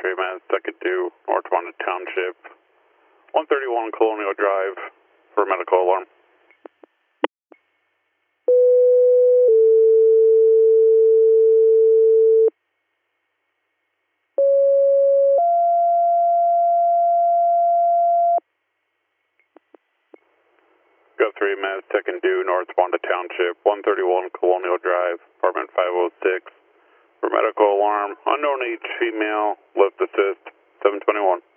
3 minutes, second due, North Wanda Township, 131 Colonial Drive for medical alarm. Go 3 minutes, second due, North Wanda Township, 131 Colonial Drive, apartment 506 for medical alarm. Unknown age female, lift assist, 721.